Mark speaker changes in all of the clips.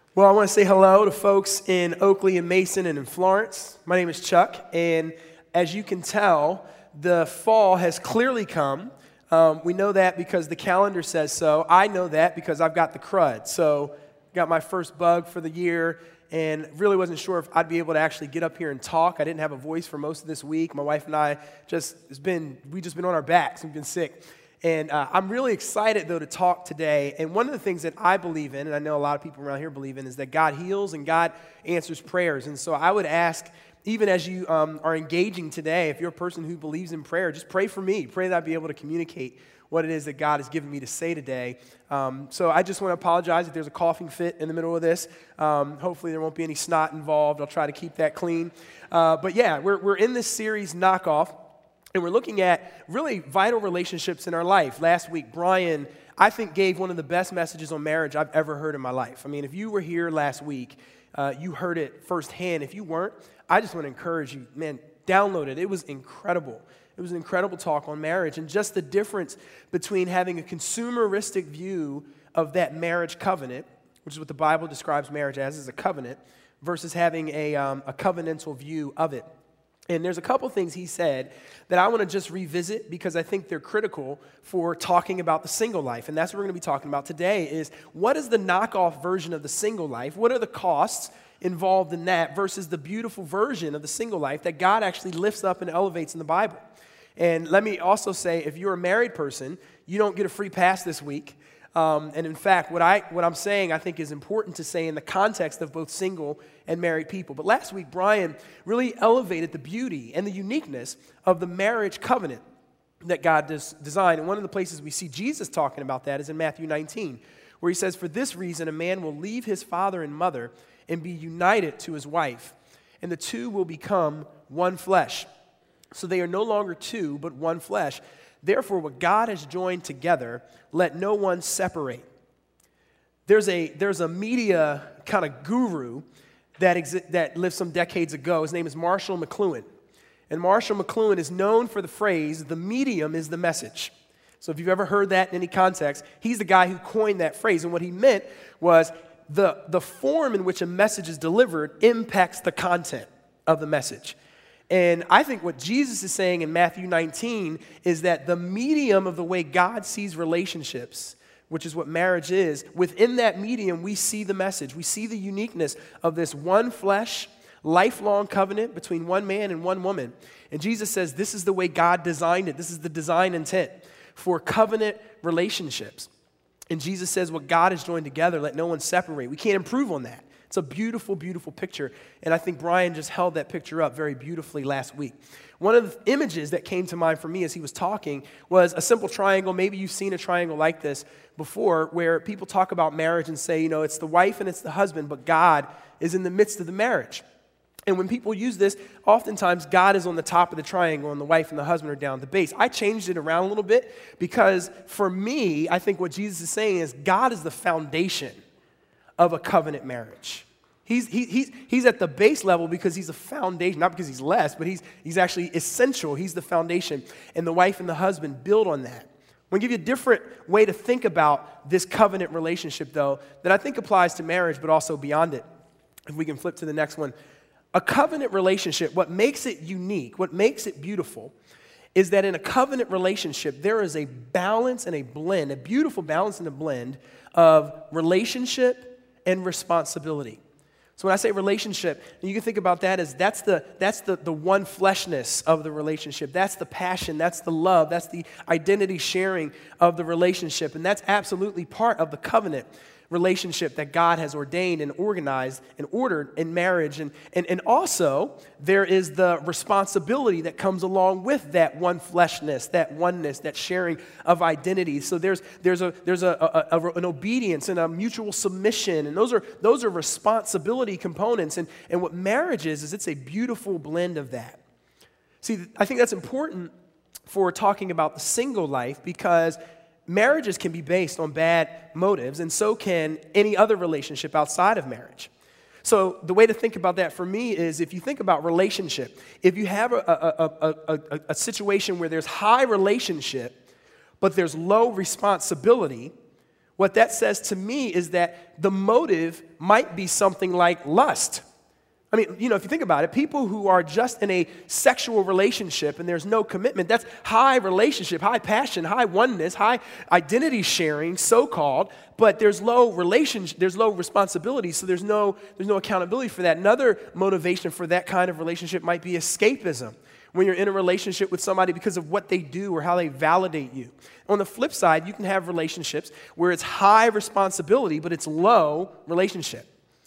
Speaker 1: Well, I want to say hello to folks in Oakley and Mason and in Florence. My name is Chuck, and as you can tell, the fall has clearly come. We know that because the calendar says so. I know that because I've got the crud. So, got my first bug for the year, and really wasn't sure if I'd be able to actually get up here and talk. I didn't have a voice for most of this week. My wife and I we've just been on our backs. We've been sick. And I'm really excited, though, to talk today. And one of the things that I believe in, and I know a lot of people around here believe in, is that God heals and God answers prayers. And so I would ask, even as you are engaging today, if you're a person who believes in prayer, just pray for me. Pray that I'd be able to communicate what it is that God has given me to say today. So I just want to apologize if there's a coughing fit in the middle of this. Hopefully there won't be any snot involved. I'll try to keep that clean. But yeah, we're in this series, Knockoff. And we're looking at really vital relationships in our life. Last week, Brian, I think, gave one of the best messages on marriage I've ever heard in my life. I mean, if you were here last week, you heard it firsthand. If you weren't, I just want to encourage you, man, download it. It was incredible. It was an incredible talk on marriage and just the difference between having a consumeristic view of that marriage covenant, which is what the Bible describes marriage as a covenant, versus having a covenantal view of it. And there's a couple things he said that I want to just revisit because I think they're critical for talking about the single life. And that's what we're going to be talking about today is what is the knockoff version of the single life? What are the costs involved in that versus the beautiful version of the single life that God actually lifts up and elevates in the Bible? And let me also say, if you're a married person, you don't get a free pass this week. And in fact, what I'm saying I think is important to say in the context of both single and married people. But last week, Brian really elevated the beauty and the uniqueness of the marriage covenant that God designed. And one of the places we see Jesus talking about that is in Matthew 19, where he says, "For this reason, a man will leave his father and mother and be united to his wife, and the two will become one flesh. So they are no longer two, but one flesh. Therefore, what God has joined together, let no one separate." There's a media kind of guru that lived some decades ago. His name is Marshall McLuhan. And Marshall McLuhan is known for the phrase, "the medium is the message." So if you've ever heard that in any context, he's the guy who coined that phrase. And what he meant was the form in which a message is delivered impacts the content of the message. And I think what Jesus is saying in Matthew 19 is that the medium of the way God sees relationships, which is what marriage is, within that medium we see the message. We see the uniqueness of this one flesh, lifelong covenant between one man and one woman. And Jesus says this is the way God designed it. This is the design intent for covenant relationships. And Jesus says what God has joined together, let no one separate. We can't improve on that. It's a beautiful, beautiful picture, and I think Brian just held that picture up very beautifully last week. One of the images that came to mind for me as he was talking was a simple triangle. Maybe you've seen a triangle like this before where people talk about marriage and say, it's the wife and it's the husband, but God is in the midst of the marriage. And when people use this, oftentimes God is on the top of the triangle and the wife and the husband are down at the base. I changed it around a little bit because for me, I think what Jesus is saying is God is the foundation of a covenant marriage. He's at the base level because he's a foundation, not because he's less, but he's actually essential. He's the foundation, and the wife and the husband build on that. I'm going to give you a different way to think about this covenant relationship, though, that I think applies to marriage, but also beyond it. If we can flip to the next one. A covenant relationship, what makes it unique, what makes it beautiful, is that in a covenant relationship, there is a balance and a blend, a beautiful balance and a blend of relationship and responsibility. So when I say relationship, you can think about that as that's the one fleshness of the relationship. That's the passion, that's the love, that's the identity sharing of the relationship. And that's absolutely part of the covenant relationship that God has ordained and organized and ordered in marriage. And also, there is the responsibility that comes along with that one fleshness, that oneness, that sharing of identity. So there's an obedience and a mutual submission, and those are responsibility components. And what marriage is it's a beautiful blend of that. See, I think that's important for talking about the single life because marriages can be based on bad motives, and so can any other relationship outside of marriage. So the way to think about that for me is if you think about relationship, if you have a situation where there's high relationship, but there's low responsibility, what that says to me is that the motive might be something like lust. I mean, if you think about it, people who are just in a sexual relationship and there's no commitment, that's high relationship, high passion, high oneness, high identity sharing, so-called, but there's low responsibility, so there's no accountability for that. Another motivation for that kind of relationship might be escapism, when you're in a relationship with somebody because of what they do or how they validate you. On the flip side, you can have relationships where it's high responsibility, but it's low relationship.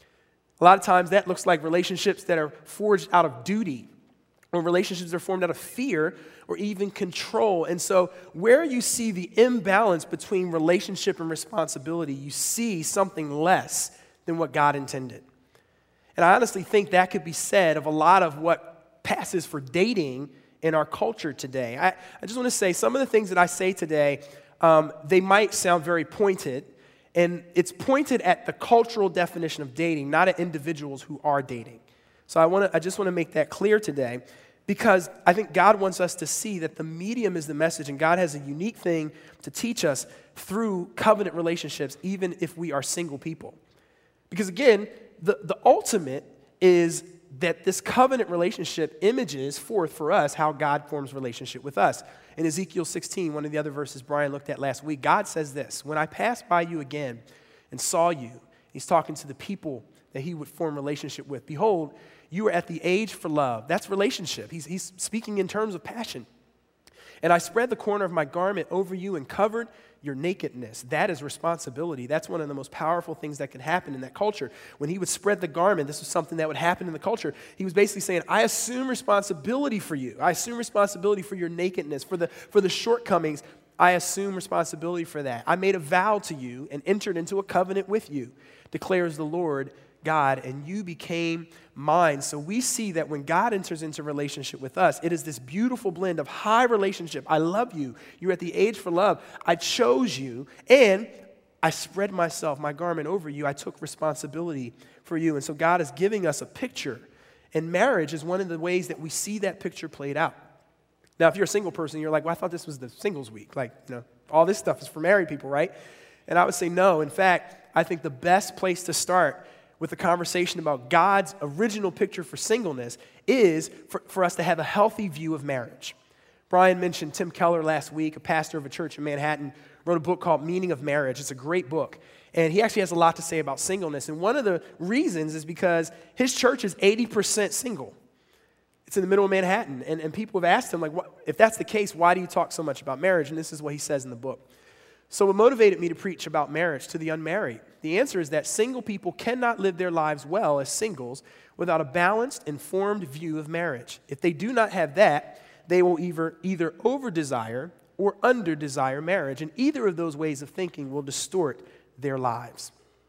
Speaker 1: A lot of times that looks like relationships that are forged out of duty, or relationships that are formed out of fear or even control. And so where you see the imbalance between relationship and responsibility, you see something less than what God intended. And I honestly think that could be said of a lot of what passes for dating in our culture today. I just want to say some of the things that I say today, they might sound very pointed, and it's pointed at the cultural definition of dating, not at individuals who are dating. So I just want to make that clear today, because I think God wants us to see that the medium is the message, and God has a unique thing to teach us through covenant relationships, even if we are single people. Because again, the ultimate is that this covenant relationship images forth for us how God forms relationship with us. In Ezekiel 16, one of the other verses Brian looked at last week, God says this: when I passed by you again and saw you, he's talking to the people that he would form relationship with. Behold, you are at the age for love. That's relationship. He's speaking in terms of passion. And I spread the corner of my garment over you and covered your nakedness. That is responsibility. That's one of the most powerful things that could happen in that culture. When he would spread the garment, this was something that would happen in the culture. He was basically saying, I assume responsibility for you. I assume responsibility for your nakedness, for the shortcomings. I assume responsibility for that. I made a vow to you and entered into a covenant with you, declares the Lord God, and you became mine. So we see that when God enters into relationship with us, it is this beautiful blend of high relationship. I love you. You're at the age for love. I chose you, and I spread myself, my garment over you. I took responsibility for you. And so God is giving us a picture, and marriage is one of the ways that we see that picture played out. Now, if you're a single person, you're like, well, I thought this was the singles week. Like, all this stuff is for married people, right? And I would say no. In fact, I think the best place to start with a conversation about God's original picture for singleness is for us to have a healthy view of marriage. Brian mentioned Tim Keller last week, a pastor of a church in Manhattan, wrote a book called Meaning of Marriage. It's a great book. And he actually has a lot to say about singleness. And one of the reasons is because his church is 80% single. It's in the middle of Manhattan. And people have asked him, like, if that's the case, why do you talk so much about marriage? And this is what he says in the book. So what motivated me to preach about marriage to the unmarried? The answer is that single people cannot live their lives well as singles without a balanced, informed view of marriage. If they do not have that, they will either over-desire or under-desire marriage, and either of those ways of thinking will distort their lives.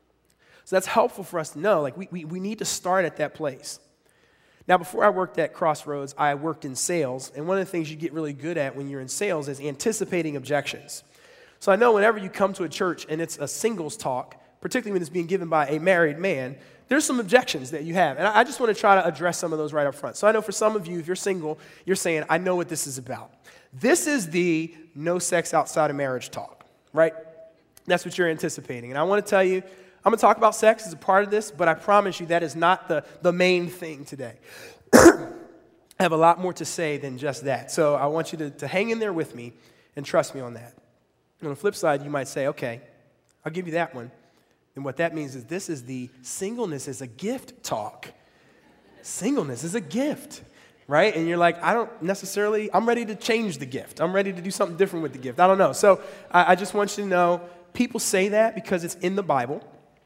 Speaker 1: So that's helpful for us to know. Like, we need to start at that place. Now, before I worked at Crossroads, I worked in sales, and one of the things you get really good at when you're in sales is anticipating objections. So I know whenever you come to a church and it's a singles talk, particularly when it's being given by a married man, there's some objections that you have. And I just want to try to address some of those right up front. So I know for some of you, if you're single, you're saying, I know what this is about. This is the no sex outside of marriage talk, right? That's what you're anticipating. And I want to tell you, I'm going to talk about sex as a part of this, but I promise you that is not the main thing today. I have a lot more to say than just that. So I want you to hang in there with me and trust me on that. On the flip side, you might say, okay, I'll give you that one. And what that means is this is the singleness is a gift talk. Singleness is a gift, right? And you're like, I'm ready to change the gift. I'm ready to do something different with the gift. I don't know. So I just want you to know, people say that because it's in the Bible,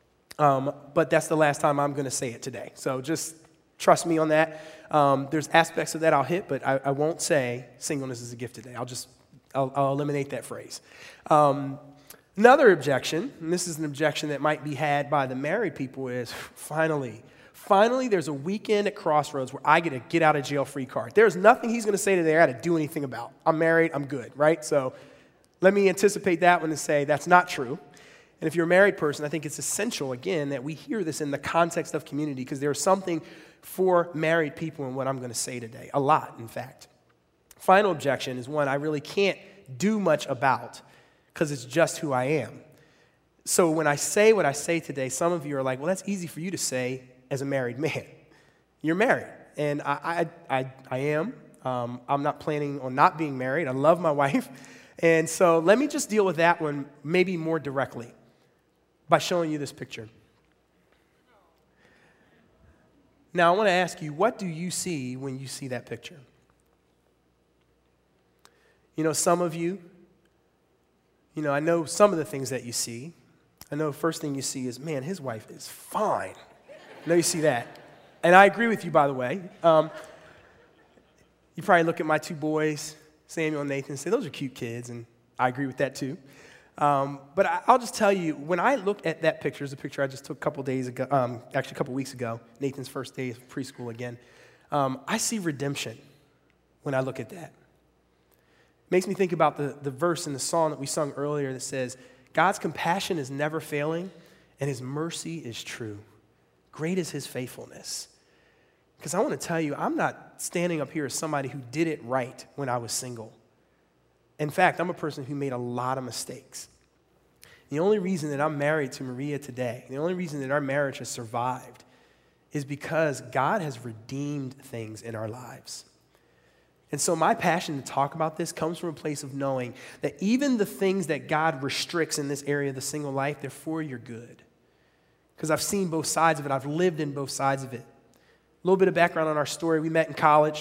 Speaker 1: but that's the last time I'm going to say it today. So just trust me on that. There's aspects of that I'll hit, but I won't say singleness is a gift today. I'll eliminate that phrase. Another objection, and this is an objection that might be had by the married people, is finally there's a weekend at Crossroads where I get a get out of jail free card. There's nothing he's going to say today I got to do anything about. I'm married, I'm good, right? So let me anticipate that one and say that's not true. And if you're a married person, I think it's essential, again, that we hear this in the context of community, because there's something for married people in what I'm going to say today, a lot, in fact. Final objection is one I really can't do much about because it's just who I am. So when I say what I say today, some of you are like, well, that's easy for you to say as a married man. You're married, and I am. I'm not planning on not being married. I love my wife. And so let me just deal with that one maybe more directly by showing you this picture. Now, I want to ask you, what do you see when you see that picture? You know, some of you, I know some of the things that you see. I know the first thing you see is, man, his wife is fine. I know you see that. And I agree with you, by the way. You probably look at my two boys, Samuel and Nathan, and say, those are cute kids, and I agree with that too. But I'll just tell you, when I look at that picture, it's a picture I just took a couple weeks ago, Nathan's first day of preschool again, I see redemption when I look at that. It makes me think about the verse in the song that we sung earlier that says, God's compassion is never failing, and his mercy is true. Great is his faithfulness. Because I want to tell you, I'm not standing up here as somebody who did it right when I was single. In fact, I'm a person who made a lot of mistakes. The only reason that I'm married to Maria today, the only reason that our marriage has survived is because God has redeemed things in our lives. And so my passion to talk about this comes from a place of knowing that even the things that God restricts in this area of the single life, they're for your good. Because I've seen both sides of it. I've lived in both sides of it. A little bit of background on our story. We met in college.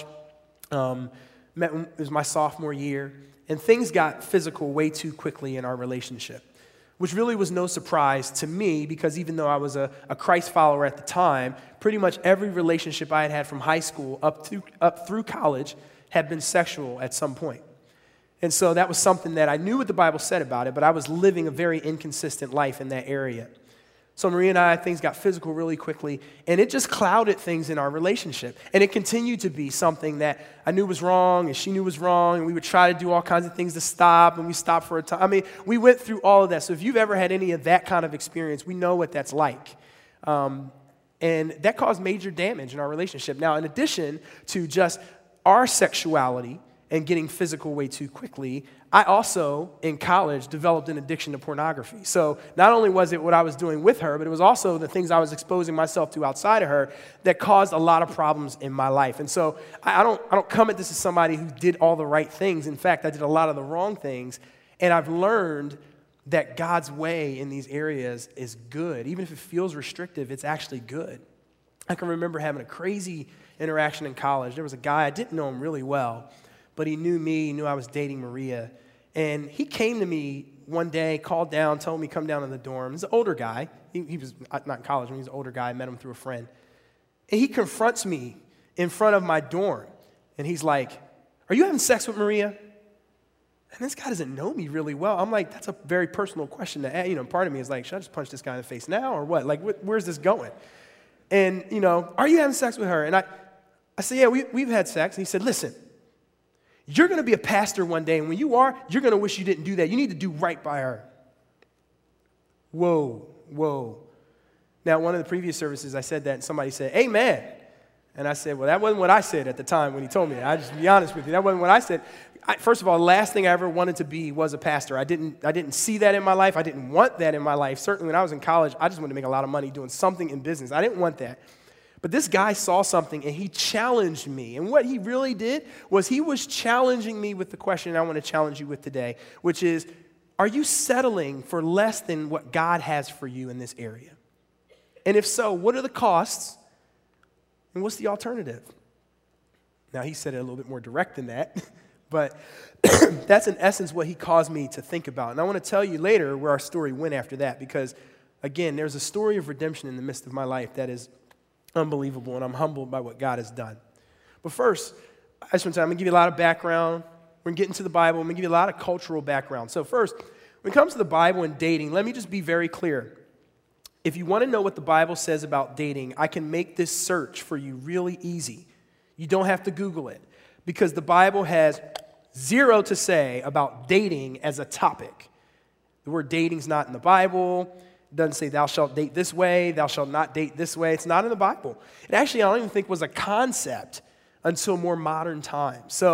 Speaker 1: It was my sophomore year. And things got physical way too quickly in our relationship, which really was no surprise to me because even though I was a Christ follower at the time, pretty much every relationship I had had from high school up through college had been sexual at some point. And so that was something that I knew what the Bible said about it, but I was living a very inconsistent life in that area. So Maria and I, things got physical really quickly, and it just clouded things in our relationship. And it continued to be something that I knew was wrong, and she knew was wrong, and we would try to do all kinds of things to stop, and we stopped for a time. I mean, we went through all of that. So if you've ever had any of that kind of experience, we know what that's like. And that caused major damage in our relationship. Now, in addition to just our sexuality and getting physical way too quickly, I also, in college, developed an addiction to pornography. So not only was it what I was doing with her, but it was also the things I was exposing myself to outside of her that caused a lot of problems in my life. And so I don't come at this as somebody who did all the right things. In fact, I did a lot of the wrong things, and I've learned that God's way in these areas is good. Even if it feels restrictive, it's actually good. I can remember having a crazy interaction in college. There was a guy, I didn't know him really well, but he knew me, he knew I was dating Maria. And he came to me one day, called down, told me come down to the dorm. He's an older guy. He was not in college, he was an older guy. I met him through a friend. And he confronts me in front of my dorm. And he's like, are you having sex with Maria? And this guy doesn't know me really well. I'm like, that's a very personal question to ask. Part of me is like, should I just punch this guy in the face now or what? Like, where's this going? And, are you having sex with her? And I said, yeah, we've had sex. And he said, listen, you're going to be a pastor one day, and when you are, you're going to wish you didn't do that. You need to do right by her. Whoa. Now, one of the previous services, I said that, and somebody said, amen. And I said, well, that wasn't what I said at the time when he told me that. I just be honest with you. That wasn't what I said. First of all, the last thing I ever wanted to be was a pastor. I didn't see that in my life. I didn't want that in my life. Certainly when I was in college, I just wanted to make a lot of money doing something in business. I didn't want that. But this guy saw something, and he challenged me. And what he really did was he was challenging me with the question I want to challenge you with today, which is, are you settling for less than what God has for you in this area? And if so, what are the costs, and what's the alternative? Now, he said it a little bit more direct than that, but that's in essence what he caused me to think about. And I want to tell you later where our story went after that, because, again, there's a story of redemption in the midst of my life that is unbelievable, and I'm humbled by what God has done. But first, I'm going to give you a lot of background. We're going to get into the Bible. I'm going to give you a lot of cultural background. So first, when it comes to the Bible and dating, let me just be very clear. If you want to know what the Bible says about dating, I can make this search for you really easy. You don't have to Google it, because the Bible has zero to say about dating as a topic. The word dating is not in the Bible. It doesn't say thou shalt date this way, thou shalt not date this way. It's not in the Bible. It actually, I don't even think was a concept until more modern times. So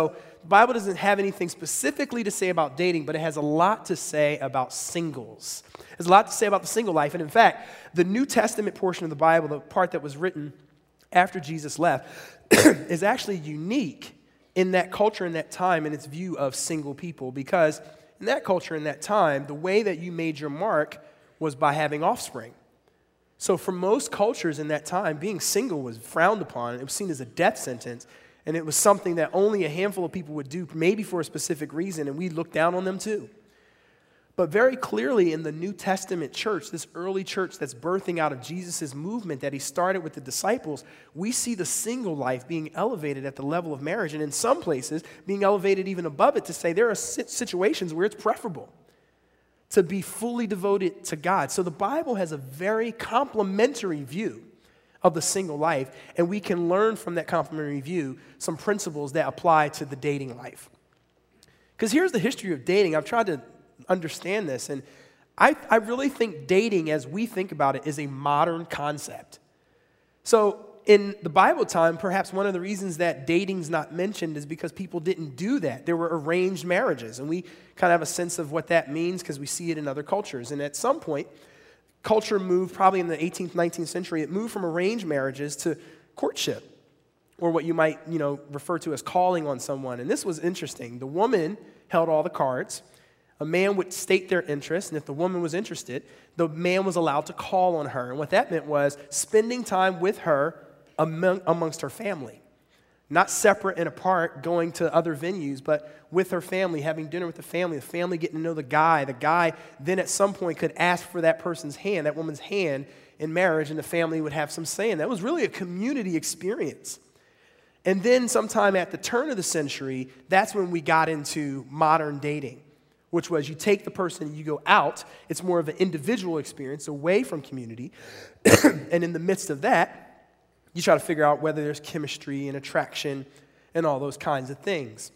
Speaker 1: the Bible doesn't have anything specifically to say about dating, but it has a lot to say about singles. There's a lot to say about the single life. And in fact, the New Testament portion of the Bible, the part that was written after Jesus left, is actually unique in that culture, in that time, in its view of single people. Because in that culture, in that time, the way that you made your mark was by having offspring. So for most cultures in that time, being single was frowned upon. It was seen as a death sentence. And it was something that only a handful of people would do, maybe for a specific reason, and we looked down on them too. But very clearly in the New Testament church, this early church that's birthing out of Jesus' movement that he started with the disciples, we see the single life being elevated at the level of marriage, and in some places being elevated even above it to say there are situations where it's preferable to be fully devoted to God. So the Bible has a very complementary view of the single life, and we can learn from that complementary view some principles that apply to the dating life. Because here's the history of dating. I've tried to understand this, and I really think dating, as we think about it, is a modern concept. So in the Bible time, perhaps one of the reasons that dating's not mentioned is because people didn't do that. There were arranged marriages, and we kind of have a sense of what that means because we see it in other cultures. And at some point, culture moved, probably in the 18th, 19th century, it moved from arranged marriages to courtship, or what you might, refer to as calling on someone. And this was interesting. The woman held all the cards. A man would state their interest, and if the woman was interested, the man was allowed to call on her. And what that meant was spending time with her amongst her family. Not separate and apart, going to other venues, but with her family, having dinner with the family getting to know the guy. The guy then at some point could ask for that person's hand, that woman's hand in marriage, and the family would have some say in that. It was really a community experience. And then sometime at the turn of the century, that's when we got into modern dating, which was you take the person and you go out. It's more of an individual experience away from community. And in the midst of that, you try to figure out whether there's chemistry and attraction and all those kinds of things.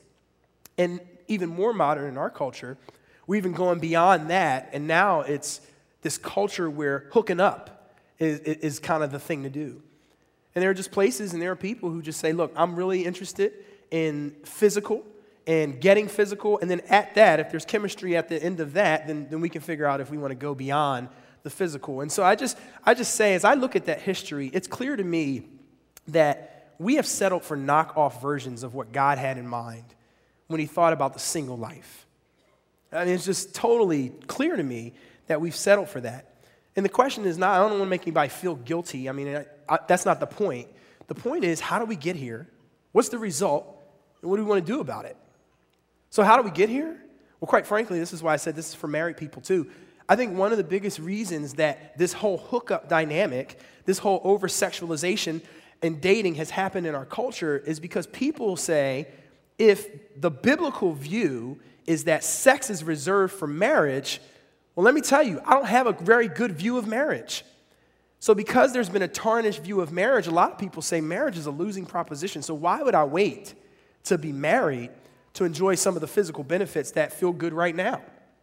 Speaker 1: And even more modern in our culture, we're even going beyond that, and now it's this culture where hooking up is kind of the thing to do. And there are just places and there are people who just say, look, I'm really interested in physical and getting physical, and then at that, if there's chemistry at the end of that, then we can figure out if we want to go beyond the physical. And so I just say, as I look at that history, it's clear to me that we have settled for knockoff versions of what God had in mind when he thought about the single life. I mean, it's just totally clear to me that we've settled for that. And the question is not, I don't want to make anybody feel guilty. I mean, that's not the point. The point is, how do we get here? What's the result? And what do we want to do about it? So how do we get here? Well, quite frankly, this is why I said this is for married people too. I think one of the biggest reasons that this whole hookup dynamic, this whole over-sexualization and dating has happened in our culture is because people say, if the biblical view is that sex is reserved for marriage, well, let me tell you, I don't have a very good view of marriage. So because there's been a tarnished view of marriage, a lot of people say marriage is a losing proposition. So why would I wait to be married to enjoy some of the physical benefits that feel good right now?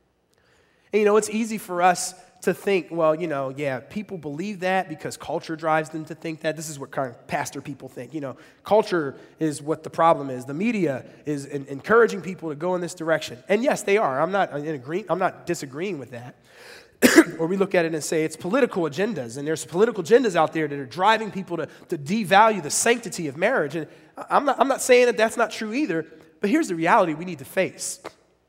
Speaker 1: And it's easy for us to think, well, people believe that because culture drives them to think that. This is what kind of pastor people think. Culture is what the problem is. The media is encouraging people to go in this direction. And yes, they are. I'm not disagreeing with that. Or we look at it and say it's political agendas, and there's political agendas out there that are driving people to devalue the sanctity of marriage. And I'm not saying that that's not true either, but here's the reality we need to face.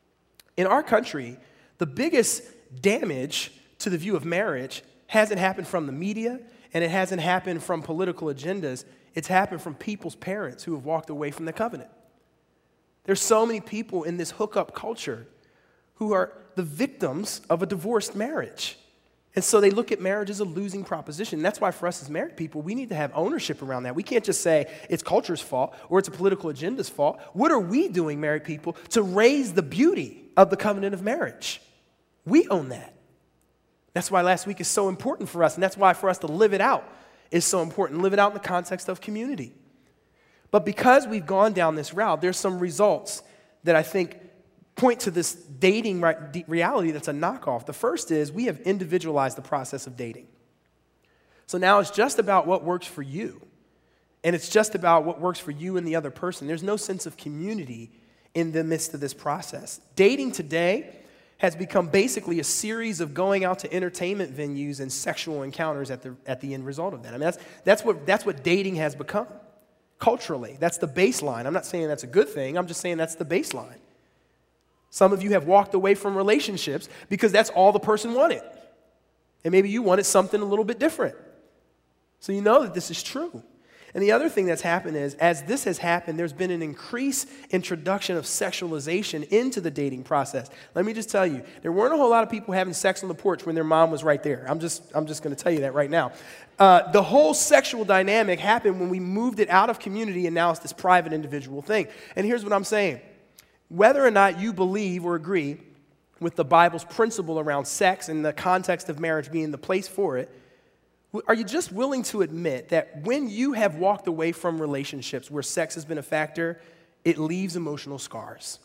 Speaker 1: In our country, the biggest damage to the view of marriage hasn't happened from the media, and it hasn't happened from political agendas. It's happened from people's parents who have walked away from the covenant. There's so many people in this hookup culture who are the victims of a divorced marriage. And so they look at marriage as a losing proposition. That's why for us as married people, we need to have ownership around that. We can't just say it's culture's fault or it's a political agenda's fault. What are we doing, married people, to raise the beauty of the covenant of marriage? We own that. That's why last week is so important for us, and that's why for us to live it out is so important. Live it out in the context of community. But because we've gone down this route, there's some results that I think point to this dating reality that's a knockoff. The first is we have individualized the process of dating. So now it's just about what works for you, and it's just about what works for you and the other person. There's no sense of community in the midst of this process. Dating today has become basically a series of going out to entertainment venues and sexual encounters at the end result of that. I mean, that's what dating has become culturally. That's the baseline. I'm not saying that's a good thing. I'm just saying that's the baseline. Some of you have walked away from relationships because that's all the person wanted. And maybe you wanted something a little bit different. So you know that this is true. And the other thing that's happened is, as this has happened, there's been an increased introduction of sexualization into the dating process. Let me just tell you, there weren't a whole lot of people having sex on the porch when their mom was right there. I'm just going to tell you that right now. The whole sexual dynamic happened when we moved it out of community, and now it's this private individual thing. And here's what I'm saying. Whether or not you believe or agree with the Bible's principle around sex and the context of marriage being the place for it, are you just willing to admit that when you have walked away from relationships where sex has been a factor, it leaves emotional scars?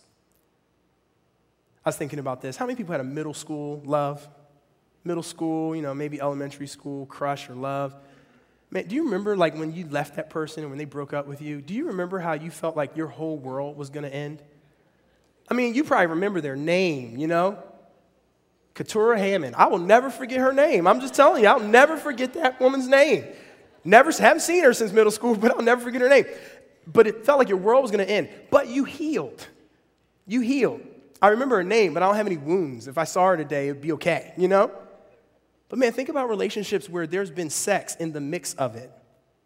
Speaker 1: I was thinking about this. How many people had a middle school love? Middle school, maybe elementary school crush or love? Man, do you remember like when you left that person and when they broke up with you? Do you remember how you felt like your whole world was going to end? I mean, you probably remember their name, Keturah Hammond. I will never forget her name. I'm just telling you, I'll never forget that woman's name. Haven't seen her since middle school, but I'll never forget her name. But it felt like your world was going to end. But you healed. You healed. I remember her name, but I don't have any wounds. If I saw her today, it'd be okay, But man, think about relationships where there's been sex in the mix of it.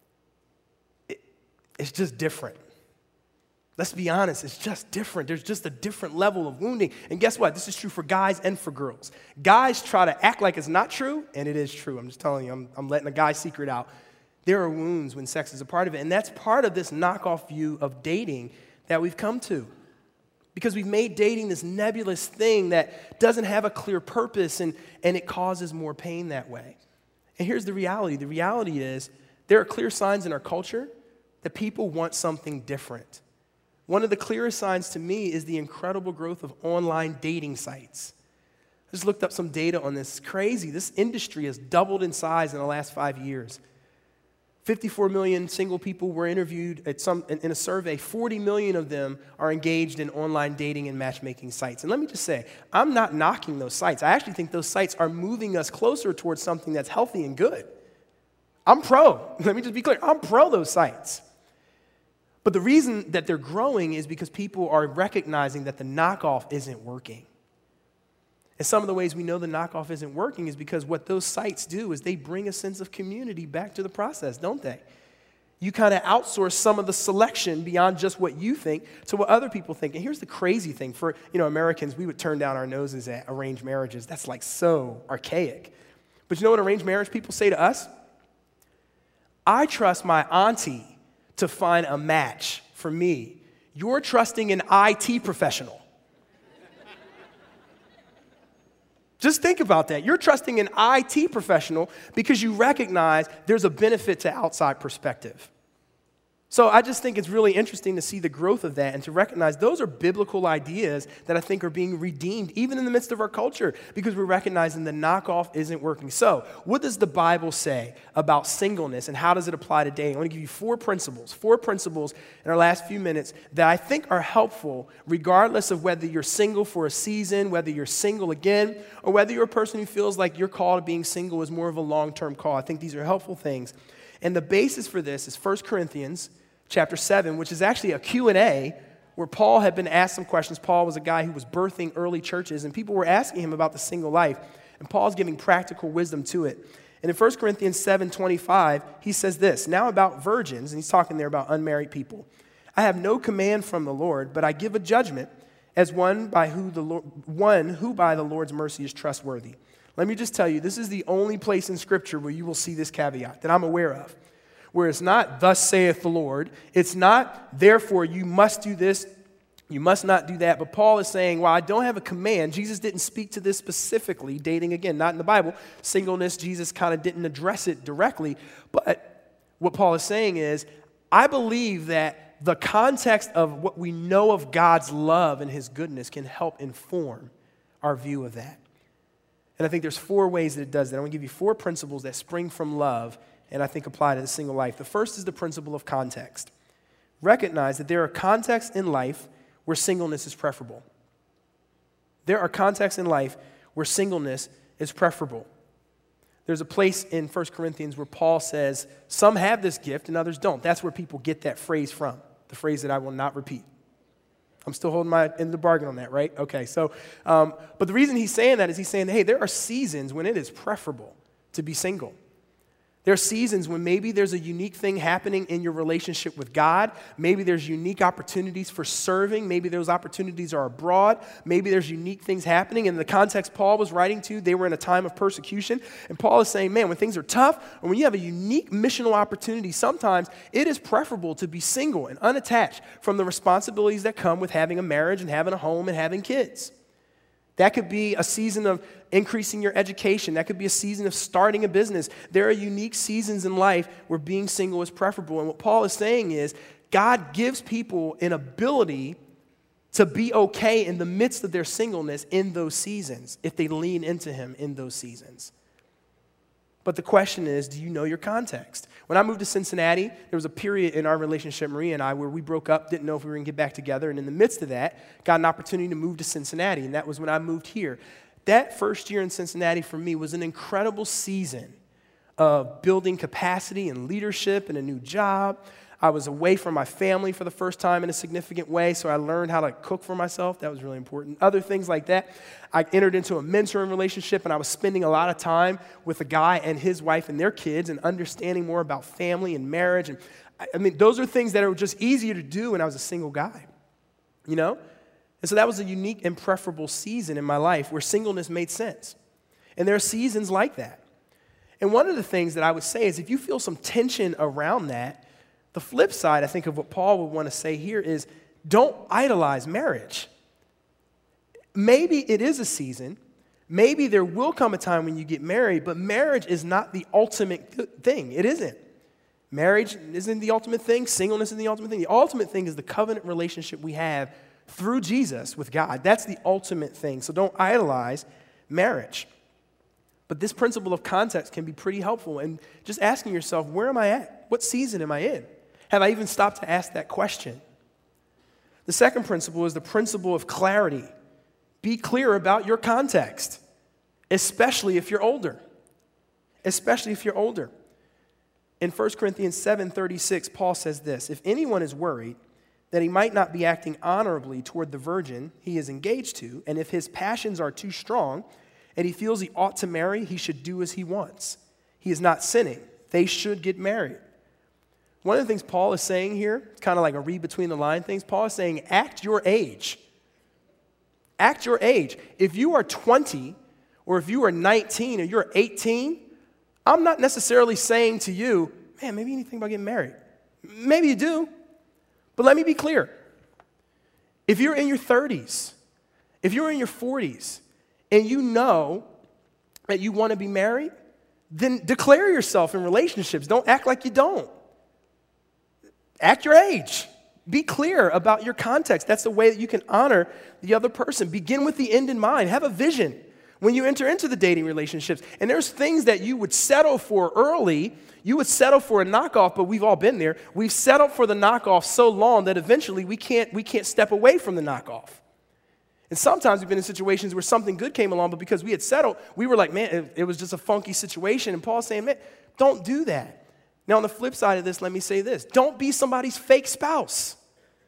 Speaker 1: It's just different. Let's be honest, it's just different. There's just a different level of wounding. And guess what? This is true for guys and for girls. Guys try to act like it's not true, and it is true. I'm just telling you, I'm letting a guy's secret out. There are wounds when sex is a part of it, and that's part of this knockoff view of dating that we've come to. Because we've made dating this nebulous thing that doesn't have a clear purpose, and it causes more pain that way. And here's the reality. The reality is there are clear signs in our culture that people want something different. One of the clearest signs to me is the incredible growth of online dating sites. I just looked up some data on this. It's crazy. This industry has doubled in size in the last 5 years. 54 million single people were interviewed in a survey. 40 million of them are engaged in online dating and matchmaking sites. And let me just say, I'm not knocking those sites. I actually think those sites are moving us closer towards something that's healthy and good. I'm pro. Let me just be clear. I'm pro those sites. But the reason that they're growing is because people are recognizing that the knockoff isn't working. And some of the ways we know the knockoff isn't working is because what those sites do is they bring a sense of community back to the process, don't they? You kind of outsource some of the selection beyond just what you think to what other people think. And here's the crazy thing. For Americans, we would turn down our noses at arranged marriages. That's like so archaic. But you know what arranged marriage people say to us? I trust my auntie to find a match for me. You're trusting an IT professional. Just think about that. You're trusting an IT professional because you recognize there's a benefit to outside perspective. So I just think it's really interesting to see the growth of that and to recognize those are biblical ideas that I think are being redeemed even in the midst of our culture because we're recognizing the knockoff isn't working. So what does the Bible say about singleness and how does it apply to dating? I want to give you four principles in our last few minutes that I think are helpful regardless of whether you're single for a season, whether you're single again, or whether you're a person who feels like your call to being single is more of a long-term call. I think these are helpful things. And the basis for this is 1 Corinthians chapter 7, which is actually a Q&A where Paul had been asked some questions. Paul was a guy who was birthing early churches, and people were asking him about the single life. And Paul's giving practical wisdom to it. And in 1 Corinthians 7:25, he says this, now about virgins, and he's talking there about unmarried people. I have no command from the Lord, but I give a judgment as one who by the Lord's mercy is trustworthy. Let me just tell you, this is the only place in Scripture where you will see this caveat that I'm aware of, where it's not, thus saith the Lord. It's not, therefore, you must do this, you must not do that. But Paul is saying, well, I don't have a command. Jesus didn't speak to this specifically, dating again, not in the Bible. Singleness, Jesus kind of didn't address it directly. But what Paul is saying is, I believe that the context of what we know of God's love and his goodness can help inform our view of that. And I think there's four ways that it does that. I want to give you four principles that spring from love and I think apply to the single life. The first is the principle of context. Recognize that there are contexts in life where singleness is preferable. There are contexts in life where singleness is preferable. There's a place in 1 Corinthians where Paul says, some have this gift and others don't. That's where people get that phrase from, the phrase that I will not repeat. I'm still holding my end of the bargain on that, right? Okay, so, but the reason he's saying that is he's saying, hey, there are seasons when it is preferable to be single. There are seasons when maybe there's a unique thing happening in your relationship with God. Maybe there's unique opportunities for serving. Maybe those opportunities are abroad. Maybe there's unique things happening. In the context Paul was writing to, they were in a time of persecution. And Paul is saying, man, when things are tough, or when you have a unique missional opportunity, sometimes it is preferable to be single and unattached from the responsibilities that come with having a marriage and having a home and having kids. That could be a season of increasing your education. That could be a season of starting a business. There are unique seasons in life where being single is preferable. And what Paul is saying is God gives people an ability to be okay in the midst of their singleness in those seasons if they lean into him in those seasons. But the question is, do you know your context? When I moved to Cincinnati, there was a period in our relationship, Maria and I, where we broke up, didn't know if we were going to get back together. And in the midst of that, got an opportunity to move to Cincinnati. And that was when I moved here. That first year in Cincinnati for me was an incredible season of building capacity and leadership and a new job. I was away from my family for the first time in a significant way, so I learned how to cook for myself. That was really important. Other things like that. I entered into a mentoring relationship, and I was spending a lot of time with a guy and his wife and their kids and understanding more about family and marriage. And I mean, those are things that are just easier to do when I was a single guy, you know? And so that was a unique and preferable season in my life where singleness made sense. And there are seasons like that. And one of the things that I would say is if you feel some tension around that, the flip side, I think, of what Paul would want to say here is don't idolize marriage. Maybe it is a season. Maybe there will come a time when you get married, but marriage is not the ultimate thing. It isn't. Marriage isn't the ultimate thing. Singleness isn't the ultimate thing. The ultimate thing is the covenant relationship we have through Jesus with God. That's the ultimate thing. So don't idolize marriage. But this principle of context can be pretty helpful. And just asking yourself, where am I at? What season am I in? Have I even stopped to ask that question? The second principle is the principle of clarity. Be clear about your context, especially if you're older. Especially if you're older. In 1 Corinthians 7:36, Paul says this, if anyone is worried that he might not be acting honorably toward the virgin he is engaged to, and if his passions are too strong and he feels he ought to marry, he should do as he wants. He is not sinning. They should get married. One of the things Paul is saying here, it's kind of like a read between the line things, Paul is saying, act your age. Act your age. If you are 20, or if you are 19, or you're 18, I'm not necessarily saying to you, man, maybe you need to think about getting married. Maybe you do, but let me be clear. If you're in your 30s, if you're in your 40s, and you know that you want to be married, then declare yourself in relationships. Don't act like you don't. Act your age. Be clear about your context. That's the way that you can honor the other person. Begin with the end in mind. Have a vision when you enter into the dating relationships. And there's things that you would settle for early. You would settle for a knockoff, but we've all been there. We've settled for the knockoff so long that eventually we can't step away from the knockoff. And sometimes we've been in situations where something good came along, but because we had settled, we were like, man, it was just a funky situation. And Paul's saying, man, don't do that. Now, on the flip side of this, let me say this. Don't be somebody's fake spouse.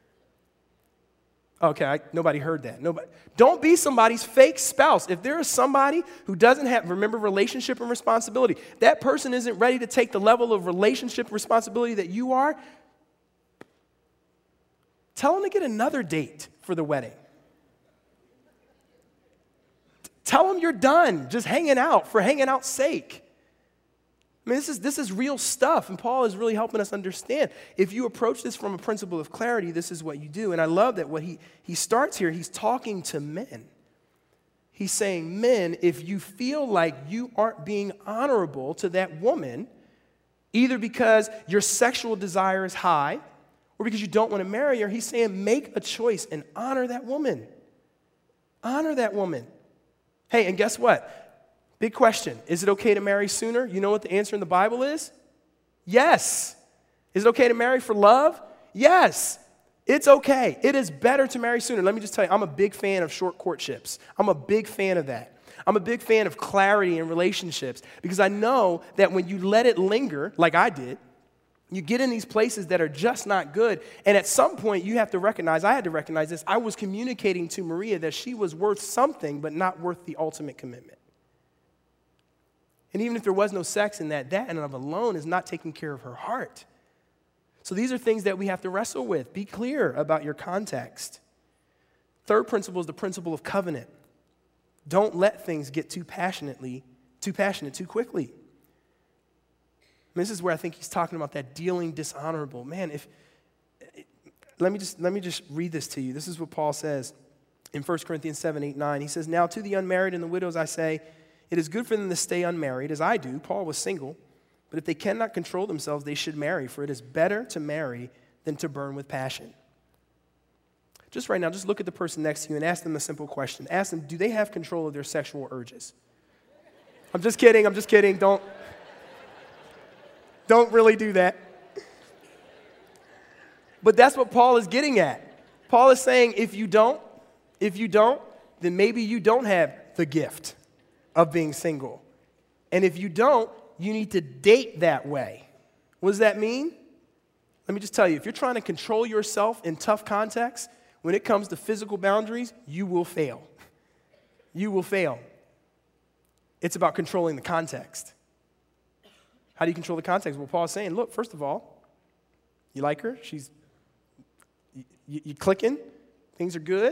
Speaker 1: Okay, nobody heard that. Don't be somebody's fake spouse. If there is somebody who doesn't have, remember, relationship and responsibility, that person isn't ready to take the level of relationship responsibility that you are, tell them to get another date for the wedding. Tell them you're done just hanging out for hanging out's sake. I mean, this is real stuff, and Paul is really helping us understand. If you approach this from a principle of clarity, this is what you do. And I love that what he starts here, he's talking to men. He's saying, men, if you feel like you aren't being honorable to that woman, either because your sexual desire is high or because you don't want to marry her, he's saying make a choice and honor that woman. Honor that woman. Hey, and guess what? Big question. Is it okay to marry sooner? You know what the answer in the Bible is? Yes. Is it okay to marry for love? Yes. It's okay. It is better to marry sooner. Let me just tell you, I'm a big fan of short courtships. I'm a big fan of that. I'm a big fan of clarity in relationships because I know that when you let it linger, like I did, you get in these places that are just not good. And at some point, you have to recognize, I had to recognize this, I was communicating to Maria that she was worth something, but not worth the ultimate commitment. And even if there was no sex in that in and of alone is not taking care of her heart. So these are things that we have to wrestle with. Be clear about your context. Third principle is the principle of covenant. Don't let things get too passionate too quickly. And this is where I think he's talking about that dealing dishonorable. Man, let me just read this to you. This is what Paul says in 1 Corinthians 7, 8, 9. He says, "Now to the unmarried and the widows I say, it is good for them to stay unmarried, as I do." Paul was single. "But if they cannot control themselves, they should marry, for it is better to marry than to burn with passion." Just right now, just look at the person next to you and ask them a simple question. Ask them, do they have control of their sexual urges? I'm just kidding. Don't really do that. But that's what Paul is getting at. Paul is saying if you don't, then maybe you don't have the gift of being single. And if you don't, you need to date that way. What does that mean? Let me just tell you, if you're trying to control yourself in tough contexts, when it comes to physical boundaries, you will fail. You will fail. It's about controlling the context. How do you control the context? Well, Paul's saying, look, first of all, you like her? You clicking? Things are good?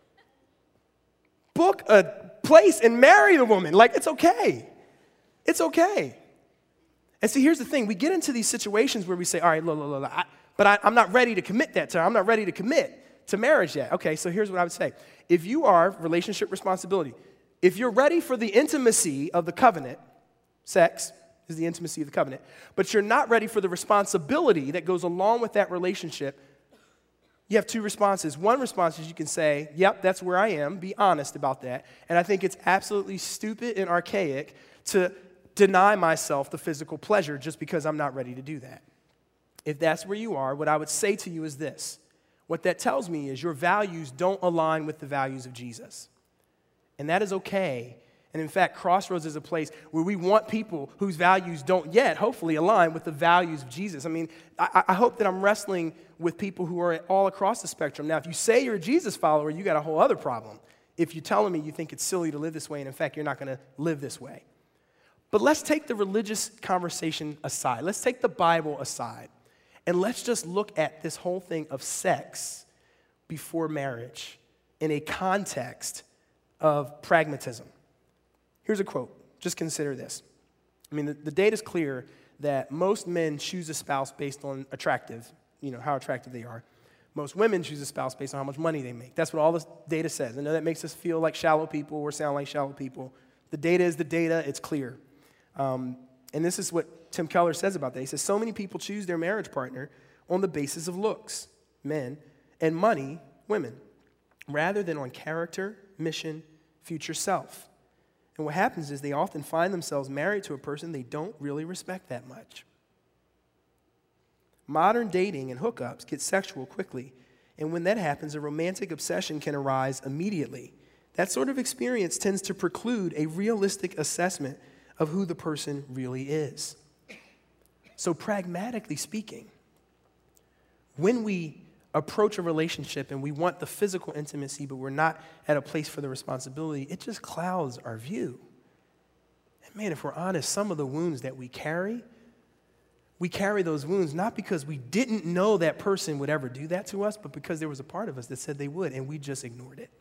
Speaker 1: Book a place and marry the woman. Like, it's okay. It's okay. And see, here's the thing. We get into these situations where we say, all right, look, I'm not ready to commit that to her. I'm not ready to commit to marriage yet. Okay, so here's what I would say. If you are relationship responsibility, if you're ready for the intimacy of the covenant, sex is the intimacy of the covenant, but you're not ready for the responsibility that goes along with that relationship, you have two responses. One response is you can say, yep, that's where I am. Be honest about that. And I think it's absolutely stupid and archaic to deny myself the physical pleasure just because I'm not ready to do that. If that's where you are, what I would say to you is this. What that tells me is your values don't align with the values of Jesus. And that is okay. And in fact, Crossroads is a place where we want people whose values don't yet, hopefully, align with the values of Jesus. I mean, I hope that I'm wrestling with people who are all across the spectrum. Now, if you say you're a Jesus follower, you got a whole other problem. If you're telling me you think it's silly to live this way, and in fact, you're not going to live this way. But let's take the religious conversation aside. Let's take the Bible aside. And let's just look at this whole thing of sex before marriage in a context of pragmatism. Here's a quote. Just consider this. I mean, the data is clear that most men choose a spouse based on how attractive they are. Most women choose a spouse based on how much money they make. That's what all this data says. I know that makes us feel like shallow people or sound like shallow people. The data is the data. It's clear. And this is what Tim Keller says about that. He says, so many people choose their marriage partner on the basis of looks, men, and money, women, rather than on character, mission, future self. And what happens is they often find themselves married to a person they don't really respect that much. Modern dating and hookups get sexual quickly, and when that happens, a romantic obsession can arise immediately. That sort of experience tends to preclude a realistic assessment of who the person really is. So pragmatically speaking, when we approach a relationship and we want the physical intimacy, but we're not at a place for the responsibility, it just clouds our view. And man, if we're honest, some of the wounds that we carry those wounds not because we didn't know that person would ever do that to us, but because there was a part of us that said they would, and we just ignored it.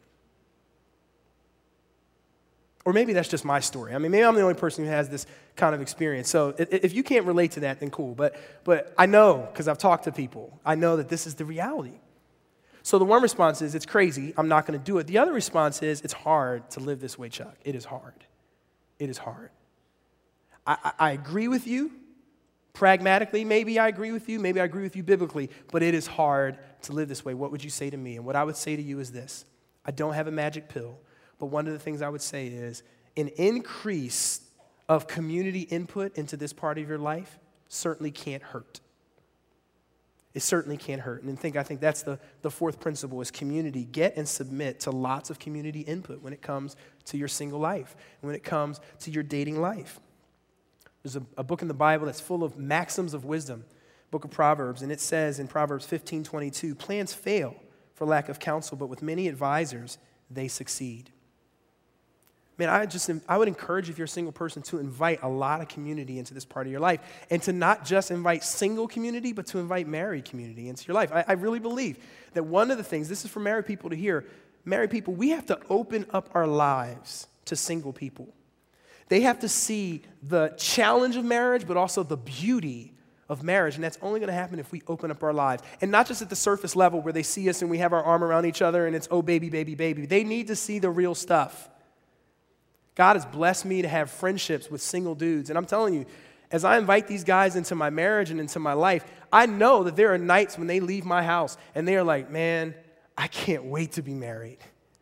Speaker 1: Or maybe that's just my story. I mean, maybe I'm the only person who has this kind of experience. So if you can't relate to that, then cool. But I know, because I've talked to people, I know that this is the reality. So the one response is, it's crazy, I'm not going to do it. The other response is, it's hard to live this way, Chuck. It is hard. It is hard. I agree with you. Pragmatically, maybe I agree with you. Maybe I agree with you biblically. But it is hard to live this way. What would you say to me? And what I would say to you is this. I don't have a magic pill. But one of the things I would say is an increase of community input into this part of your life certainly can't hurt. it certainly can't hurt. And I think that's the fourth principle is community. Get and submit to lots of community input when it comes to your single life, and when it comes to your dating life. There's a book in the Bible that's full of maxims of wisdom, book of Proverbs, and it says in Proverbs 15:22, plans fail for lack of counsel, but with many advisors, they succeed. Man, I would encourage, if you're a single person, to invite a lot of community into this part of your life, and to not just invite single community, but to invite married community into your life. I really believe that one of the things, this is for married people to hear, married people, we have to open up our lives to single people. They have to see the challenge of marriage, but also the beauty of marriage, and that's only going to happen if we open up our lives. And not just at the surface level where they see us and we have our arm around each other and it's, oh, baby, baby, baby. They need to see the real stuff. God has blessed me to have friendships with single dudes. And I'm telling you, as I invite these guys into my marriage and into my life, I know that there are nights when they leave my house and they are like, man, I can't wait to be married.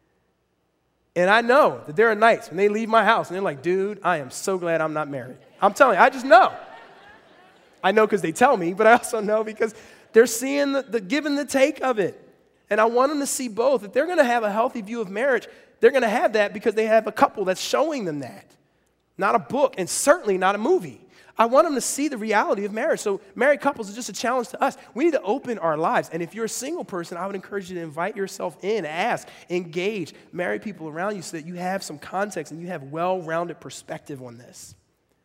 Speaker 1: And I know that there are nights when they leave my house and they're like, dude, I am so glad I'm not married. I'm telling you, I just know. I know because they tell me, but I also know because they're seeing the give and the take of it. And I want them to see both. If they're going to have a healthy view of marriage, they're going to have that because they have a couple that's showing them that. Not a book, and certainly not a movie. I want them to see the reality of marriage. So married couples is just a challenge to us. We need to open our lives. And if you're a single person, I would encourage you to invite yourself in, ask, engage married people around you so that you have some context and you have well-rounded perspective on this.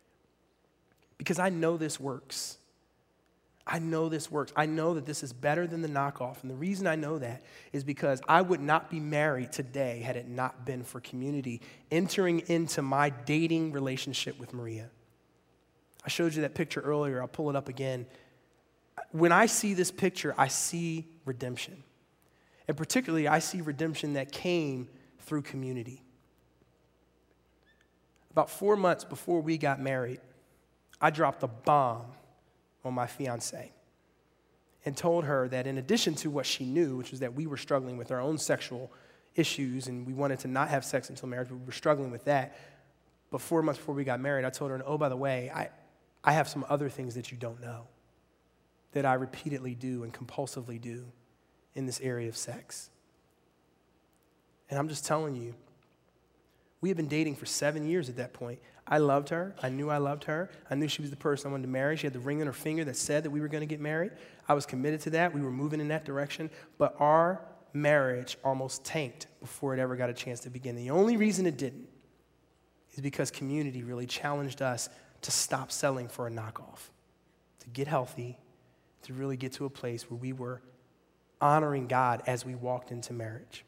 Speaker 1: Because I know this works. I know this works. I know that this is better than the knockoff. And the reason I know that is because I would not be married today had it not been for community entering into my dating relationship with Maria. I showed you that picture earlier. I'll pull it up again. When I see this picture, I see redemption. And particularly, I see redemption that came through community. About 4 months before we got married, I dropped a bomb on my fiance and told her that in addition to what she knew, which was that we were struggling with our own sexual issues and we wanted to not have sex until marriage, but we were struggling with that. But 4 months before we got married, I told her, and oh, by the way, I have some other things that you don't know that I repeatedly do and compulsively do in this area of sex. And I'm just telling you, we had been dating for 7 years at that point. I loved her. I knew I loved her. I knew she was the person I wanted to marry. She had the ring on her finger that said that we were going to get married. I was committed to that. We were moving in that direction. But our marriage almost tanked before it ever got a chance to begin. The only reason it didn't is because community really challenged us to stop selling for a knockoff, to get healthy, to really get to a place where we were honoring God as we walked into marriage.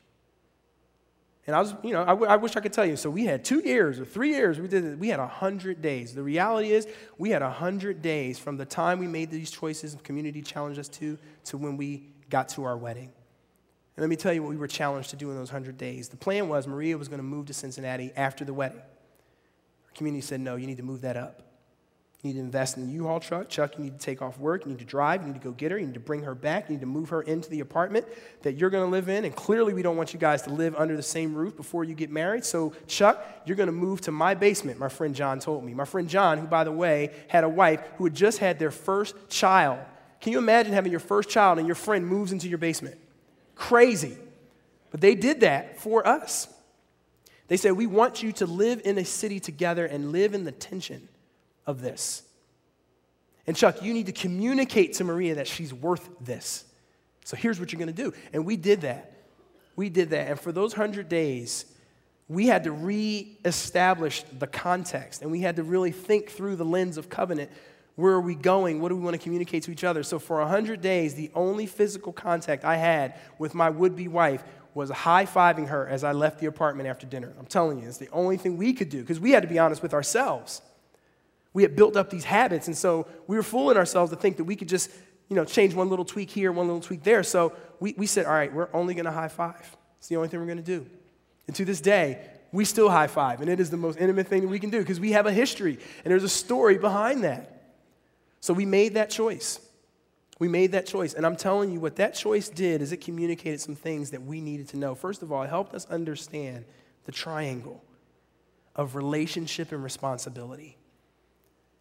Speaker 1: And I wish I could tell you. So we had 2 years or 3 years. We had 100 days. The reality is we had 100 days from the time we made these choices and community challenged us to when we got to our wedding. And let me tell you what we were challenged to do in those 100 days. The plan was Maria was going to move to Cincinnati after the wedding. Our community said, no, you need to move that up. You need to invest in the U-Haul truck. Chuck, you need to take off work. You need to drive. You need to go get her. You need to bring her back. You need to move her into the apartment that you're going to live in. And clearly, we don't want you guys to live under the same roof before you get married. So, Chuck, you're going to move to my basement, my friend John told me. My friend John, who, by the way, had a wife who had just had their first child. Can you imagine having your first child and your friend moves into your basement? Crazy. But they did that for us. They said, we want you to live in a city together and live in the tension of this. And Chuck, you need to communicate to Maria that she's worth this. So here's what you're going to do. And we did that. We did that. And for those 100 days, we had to reestablish the context. And we had to really think through the lens of covenant. Where are we going? What do we want to communicate to each other? So for 100 days, the only physical contact I had with my would-be wife was high-fiving her as I left the apartment after dinner. I'm telling you, it's the only thing we could do because we had to be honest with ourselves. We had built up these habits, and so we were fooling ourselves to think that we could just, change one little tweak here, one little tweak there. So we said, all right, we're only going to high-five. It's the only thing we're going to do. And to this day, we still high-five, and it is the most intimate thing that we can do because we have a history, and there's a story behind that. So we made that choice. We made that choice, and I'm telling you what that choice did is it communicated some things that we needed to know. First of all, it helped us understand the triangle of relationship and responsibility.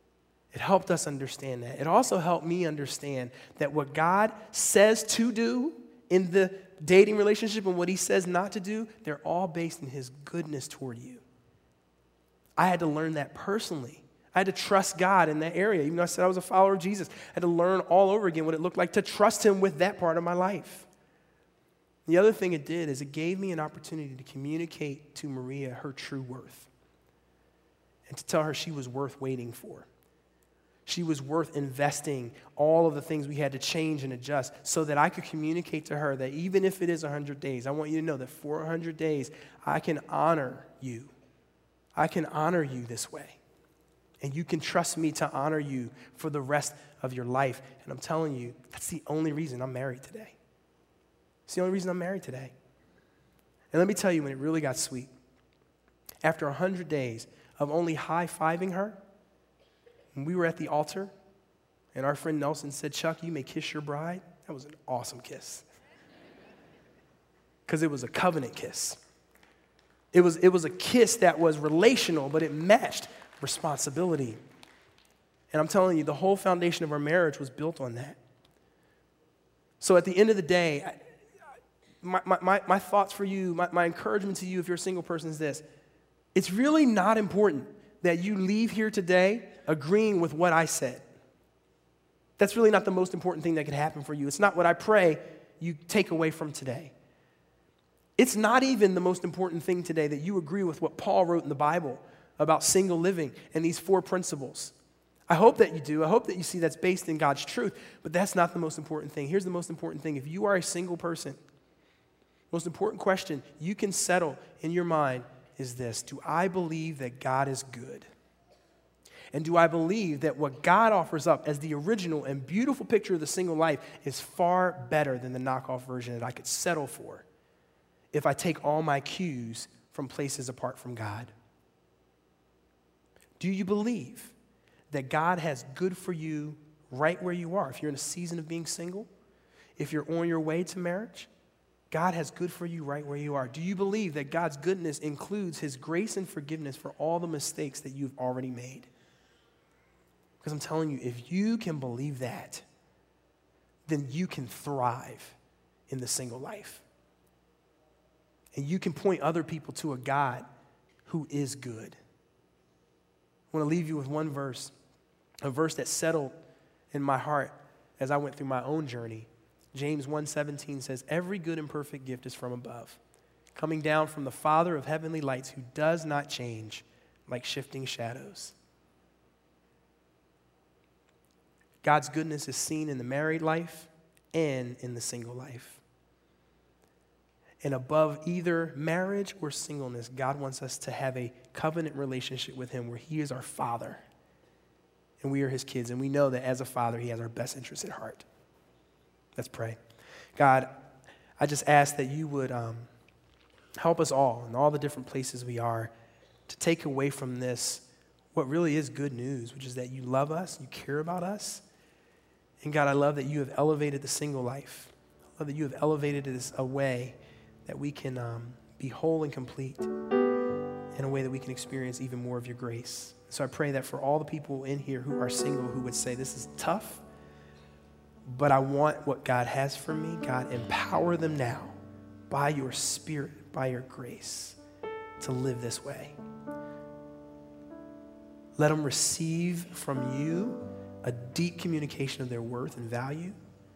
Speaker 1: It helped us understand that. It also helped me understand that what God says to do in the dating relationship and what he says not to do, they're all based in his goodness toward you. I had to learn that personally. I had to trust God in that area. Even though I said I was a follower of Jesus, I had to learn all over again what it looked like to trust him with that part of my life. The other thing it did is it gave me an opportunity to communicate to Maria her true worth and to tell her she was worth waiting for. She was worth investing all of the things we had to change and adjust so that I could communicate to her that even if it is 100 days, I want you to know that for 100 days, I can honor you. I can honor you this way. And you can trust me to honor you for the rest of your life. And I'm telling you, that's the only reason I'm married today. It's the only reason I'm married today. And let me tell you when it really got sweet. After 100 days of only high-fiving her, when we were at the altar, and our friend Nelson said, "Chuck, you may kiss your bride." That was an awesome kiss. Because it was a covenant kiss. It was a kiss that was relational, but it matched responsibility. And I'm telling you, the whole foundation of our marriage was built on that. So at the end of the day, my thoughts for you, my encouragement to you if you're a single person is this. It's really not important that you leave here today agreeing with what I said. That's really not the most important thing that could happen for you. It's not what I pray you take away from today. It's not even the most important thing today that you agree with what Paul wrote in the Bible about single living and these 4 principles. I hope that you do. I hope that you see that's based in God's truth, but that's not the most important thing. Here's the most important thing. If you are a single person, most important question you can settle in your mind is this: do I believe that God is good? And do I believe that what God offers up as the original and beautiful picture of the single life is far better than the knockoff version that I could settle for if I take all my cues from places apart from God? Do you believe that God has good for you right where you are? If you're in a season of being single, if you're on your way to marriage, God has good for you right where you are. Do you believe that God's goodness includes his grace and forgiveness for all the mistakes that you've already made? Because I'm telling you, if you can believe that, then you can thrive in the single life. And you can point other people to a God who is good. I want to leave you with one verse, a verse that settled in my heart as I went through my own journey. James 1:17 says, "Every good and perfect gift is from above, coming down from the Father of heavenly lights, who does not change like shifting shadows." God's goodness is seen in the married life and in the single life. And above either marriage or singleness, God wants us to have a covenant relationship with him where he is our Father and we are his kids. And we know that as a father, he has our best interests at heart. Let's pray. God, I just ask that you would help us all in all the different places we are to take away from this what really is good news, which is that you love us, you care about us. And God, I love that you have elevated the single life. I love that you have elevated it a way that we can be whole and complete, in a way that we can experience even more of your grace. So I pray that for all the people in here who are single who would say, this is tough, but I want what God has for me. God, empower them now by your Spirit, by your grace, to live this way. Let them receive from you a deep communication of their worth and value,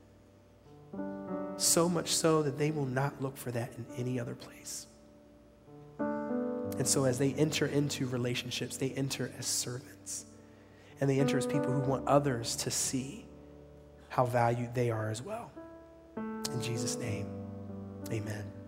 Speaker 1: so much so that they will not look for that in any other place. And so as they enter into relationships, they enter as servants, and they enter as people who want others to see how valued they are as well. In Jesus' name, amen.